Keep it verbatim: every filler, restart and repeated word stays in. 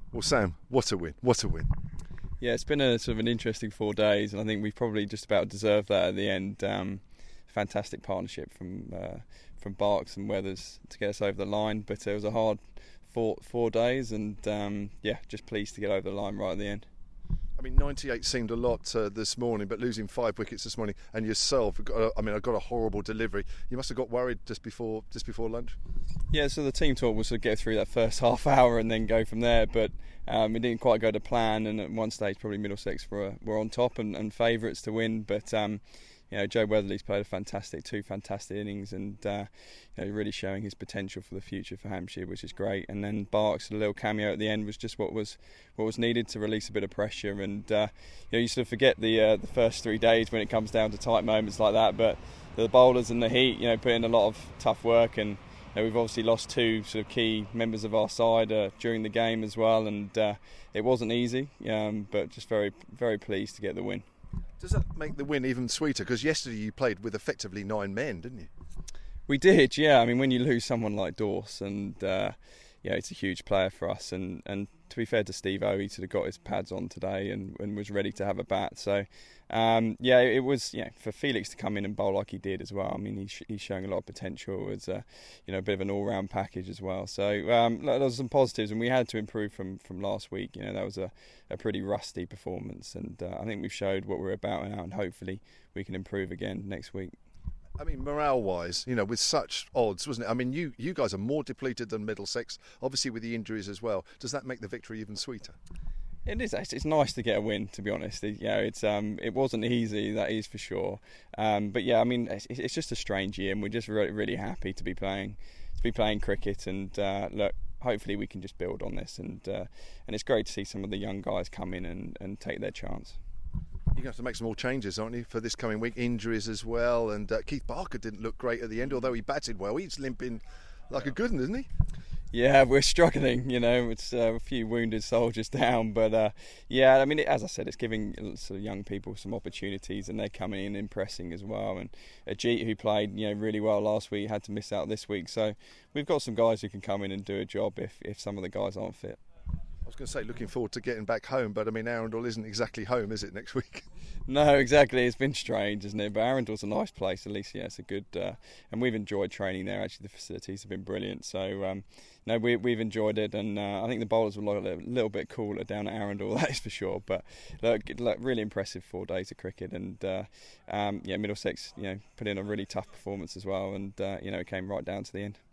Well, Sam, what a win! What a win! Yeah, it's been a sort of an interesting four days, and I think we probably just about deserved that at the end. Um, fantastic partnership from uh, from Barks and Weathers to get us over the line, but it was a hard four four days, and um, yeah, just pleased to get over the line right at the end. I mean, ninety-eight seemed a lot uh, this morning, but losing five wickets this morning, and yourself, got a, I mean, I got a horrible delivery. You must have got worried just before just before lunch. Yeah, so the team talk was to get through that first half hour and then go from there, but um, it didn't quite go to plan. And at one stage, probably Middlesex were were on top and, and favourites to win, but. Um, You know, Joe Weatherly's played a fantastic, two fantastic innings, and uh, you know, really showing his potential for the future for Hampshire, which is great. And then Barks, a little cameo at the end, was just what was what was needed to release a bit of pressure. And uh, you know, you sort of forget the uh, the first three days when it comes down to tight moments like that. But the bowlers and the heat, you know, put in a lot of tough work, and you know, we've obviously lost two sort of key members of our side uh, during the game as well. And uh, it wasn't easy, um, but just very very pleased to get the win. Does that make the win even sweeter? Because yesterday you played with effectively nine men, didn't you? We did, yeah. I mean, when you lose someone like Dorse, and uh, yeah, it's a huge player for us. And, and to be fair to Steve O, he sort of got his pads on today and, and was ready to have a bat. So um, yeah, it was yeah for Felix to come in and bowl like he did as well. I mean, he's he's showing a lot of potential as a you know a bit of an all-round package as well. So um, there was some positives, and we had to improve from, from last week. You know, that was a, a pretty rusty performance, and uh, I think we've showed what we're about now, and hopefully we can improve again next week. I mean, morale-wise, you know, with such odds, wasn't it? I mean, you, you guys are more depleted than Middlesex, obviously with the injuries as well. Does that make the victory even sweeter? It is. It's nice to get a win, to be honest. It, you know, it's um, it wasn't easy, that is for sure. Um, but yeah, I mean, it's, it's just a strange year, and we're just really, really happy to be playing, to be playing cricket. And uh, look, hopefully we can just build on this, and uh, and it's great to see some of the young guys come in and, and take their chance. You're going to have to make some more changes, aren't you, for this coming week? Injuries as well, and uh, Keith Barker didn't look great at the end, although he batted well. He's limping like a good one, isn't he? Yeah, we're struggling, you know, it's uh, a few wounded soldiers down, but uh, yeah, I mean, as I said, it's giving sort of young people some opportunities, and they're coming in impressing as well. And Ajit, who played, you know, really well last week, had to miss out this week, so we've got some guys who can come in and do a job if, if some of the guys aren't fit. I was going to say looking forward to getting back home, but I mean, Arundel isn't exactly home, is it, next week? No, exactly. It's been strange, isn't it? But Arundel's a nice place, at least. Yeah, it's a good, uh, and we've enjoyed training there. Actually, the facilities have been brilliant. So, um, no, we, we've enjoyed it, and uh, I think the bowlers were a little, little bit cooler down at Arundel, that is for sure. But look, look really impressive four days of cricket, and uh, um, yeah, Middlesex, you know, put in a really tough performance as well, and uh, you know, it came right down to the end.